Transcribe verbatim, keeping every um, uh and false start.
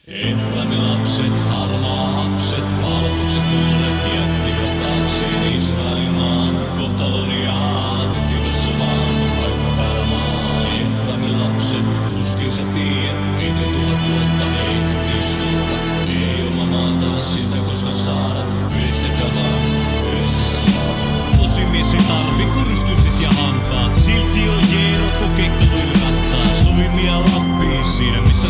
Efraimin lapset, harmaa hapset, valkoiset nuoret jättivät taakseen Israelimaan. Kohtalon jaatettivat sotaan, aika päämaa. Efraimin lapset, tuskin sä tiedät, miten tuhat vuotta heitettiin sulta. Ei oma maata sitä koskaan saada, ylistäkää vaan, ylistäkää vaan. Tosi mies ei tarvi kuristyset ja hampaat, silti on jeerot kun kekka rattaat. Sovimia Lappiin, siinä missä